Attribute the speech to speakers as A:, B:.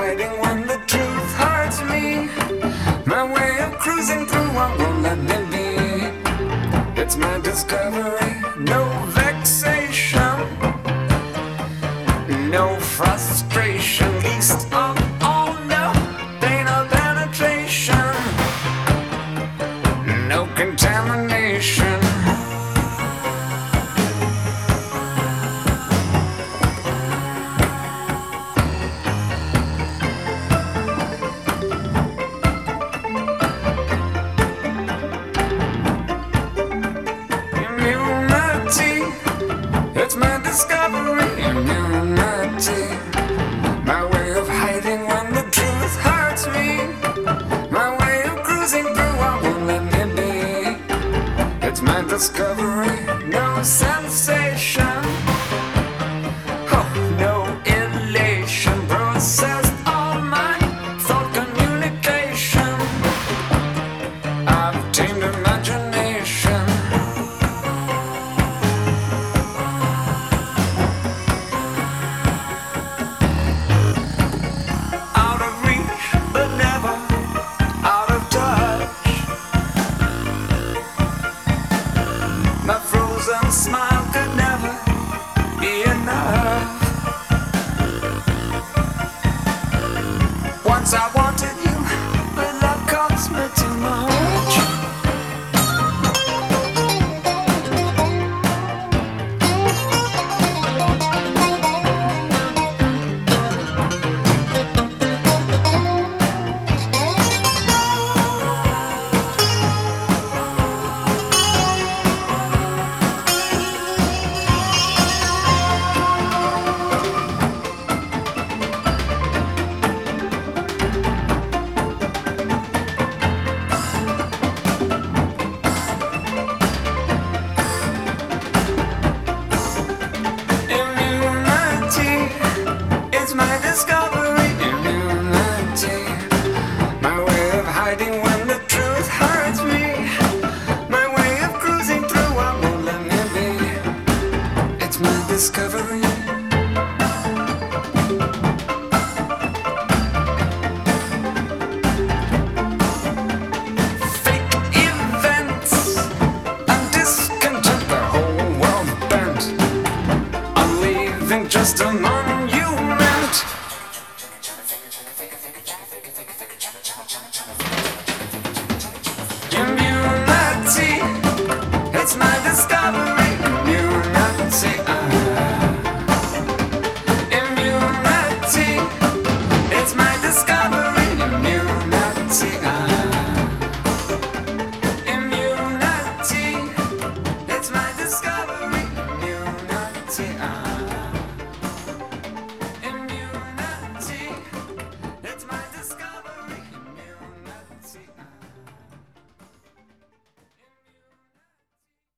A: hiding when the truth hurts me. My way of cruising through what won't let me be. It's my discovery, no vexation, no frustration, least of all, no pain or penetration, no contamination. It's my discovery, immunity. My way of hiding when the truth hurts me. My way of cruising through what won't let me be. It's my discovery, no sensation, oh, no elation. Processed all my thought communication. I've tamed imagination. My frozen smile could never be enough. Once I wanted you, but love cost me too much. It's my discovery, immunity. My way of hiding when the truth hurts me. My way of cruising through what won't let me be. It's my discovery. Fake events and discontent, the whole world bent on leaving just a monument.